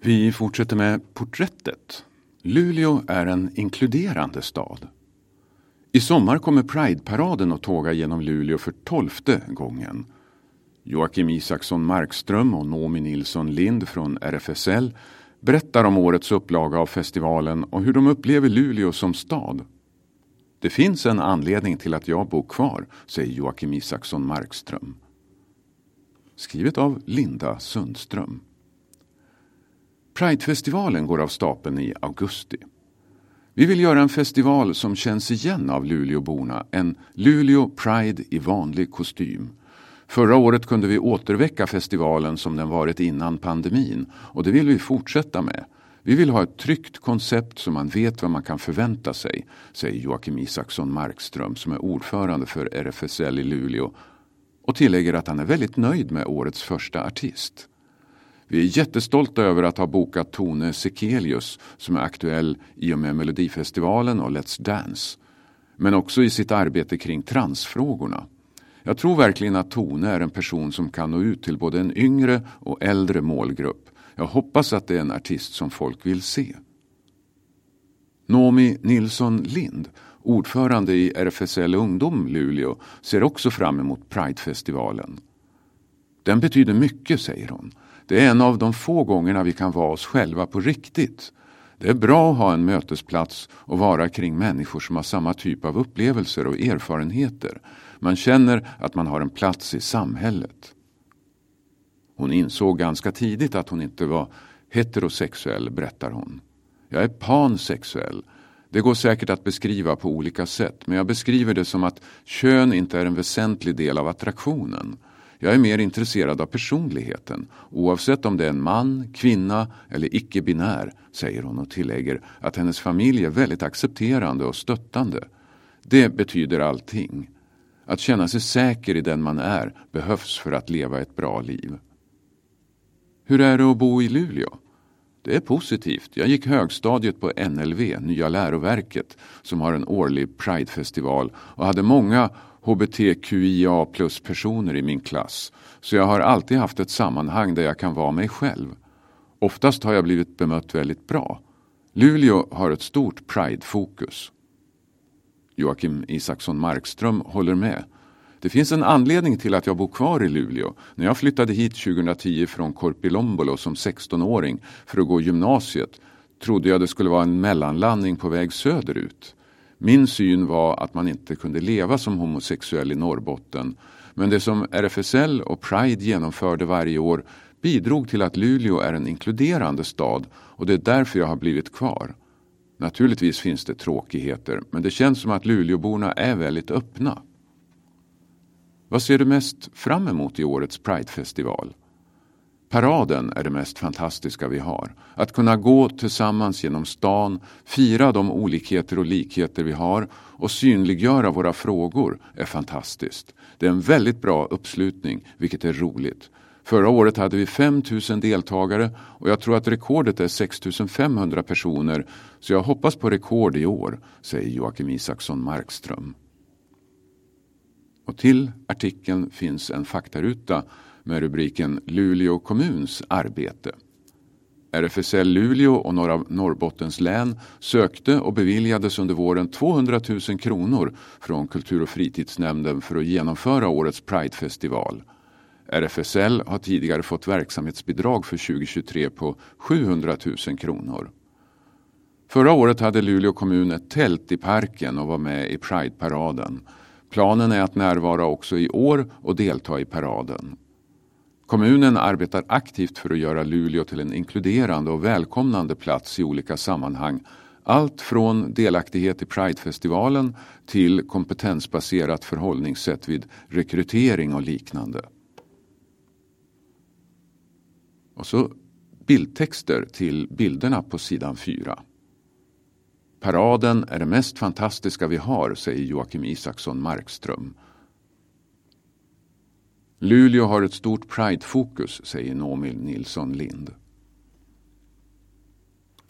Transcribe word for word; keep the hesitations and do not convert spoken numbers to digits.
Vi fortsätter med porträttet. Luleå är en inkluderande stad. I sommar kommer Pride-paraden att tåga genom Luleå för tolfte gången. Joakim Isaksson Markström och Noomi Nilsson Lind från R F S L berättar om årets upplaga av festivalen och hur de upplever Luleå som stad. Det finns en anledning till att jag bor kvar, säger Joakim Isaksson Markström. Skrivet av Linda Sundström. Pride-festivalen går av stapeln i augusti. Vi vill göra en festival som känns igen av Luleåborna, en Luleå Pride i vanlig kostym. Förra året kunde vi återväcka festivalen som den varit innan pandemin och det vill vi fortsätta med. Vi vill ha ett tryggt koncept så man vet vad man kan förvänta sig, säger Joakim Isaksson Markström som är ordförande för R F S L i Luleå och tillägger att han är väldigt nöjd med årets första artist. Vi är jättestolta över att ha bokat Tone Sekelius som är aktuell i och med Melodifestivalen och Let's Dance. Men också i sitt arbete kring transfrågorna. Jag tror verkligen att Tone är en person som kan nå ut till både en yngre och äldre målgrupp. Jag hoppas att det är en artist som folk vill se. Noomi Nilsson Lind, ordförande i R F S L Ungdom Luleå, ser också fram emot Pride-festivalen. Den betyder mycket, säger hon. Det är en av de få gångerna vi kan vara oss själva på riktigt. Det är bra att ha en mötesplats och vara kring människor som har samma typ av upplevelser och erfarenheter. Man känner att man har en plats i samhället. Hon insåg ganska tidigt att hon inte var heterosexuell, berättar hon. Jag är pansexuell. Det går säkert att beskriva på olika sätt, men jag beskriver det som att kön inte är en väsentlig del av attraktionen. Jag är mer intresserad av personligheten, oavsett om det är en man, kvinna eller icke-binär, säger hon och tillägger att hennes familj är väldigt accepterande och stöttande. Det betyder allting. Att känna sig säker i den man är behövs för att leva ett bra liv. Hur är det att bo i Luleå? Det är positivt. Jag gick högstadiet på N L V, Nya läroverket, som har en årlig Pride-festival och hade många H B T Q I A plus personer i min klass. Så jag har alltid haft ett sammanhang där jag kan vara mig själv. Oftast har jag blivit bemött väldigt bra. Luleå har ett stort Pride-fokus. Joakim Isaksson Markström håller med. Det finns en anledning till att jag bor kvar i Luleå. När jag flyttade hit tjugohundratio från Korpilombolo som sextonåring för att gå gymnasiet trodde jag det skulle vara en mellanlandning på väg söderut. Min syn var att man inte kunde leva som homosexuell i Norrbotten. Men det som R F S L och Pride genomförde varje år bidrog till att Luleå är en inkluderande stad och det är därför jag har blivit kvar. Naturligtvis finns det tråkigheter, men det känns som att Luleåborna är väldigt öppna. Vad ser du mest fram emot i årets Pride-festival? Paraden är det mest fantastiska vi har. Att kunna gå tillsammans genom stan, fira de olikheter och likheter vi har och synliggöra våra frågor är fantastiskt. Det är en väldigt bra uppslutning, vilket är roligt. Förra året hade vi fem tusen deltagare och jag tror att rekordet är sex tusen femhundra personer, så jag hoppas på rekord i år, säger Joakim Isaksson Markström. Och till artikeln finns en faktaruta med rubriken Luleå kommuns arbete. R F S L Luleå och några av Norrbottens län sökte och beviljades under våren tvåhundratusen kronor från Kultur- och fritidsnämnden för att genomföra årets Pride-festival. R F S L har tidigare fått verksamhetsbidrag för tjugohundratjugotre på sjuhundratusen kronor. Förra året hade Luleå kommun ett tält i parken och var med i Pride-paraden. Planen är att närvara också i år och delta i paraden. Kommunen arbetar aktivt för att göra Luleå till en inkluderande och välkomnande plats i olika sammanhang. Allt från delaktighet i Pride-festivalen till kompetensbaserat förhållningssätt vid rekrytering och liknande. Och så bildtexter till bilderna på sidan fyra. Paraden är det mest fantastiska vi har, säger Joakim Isaksson Markström. Luleå har ett stort Pride-fokus, säger Noomi Nilsson Lind.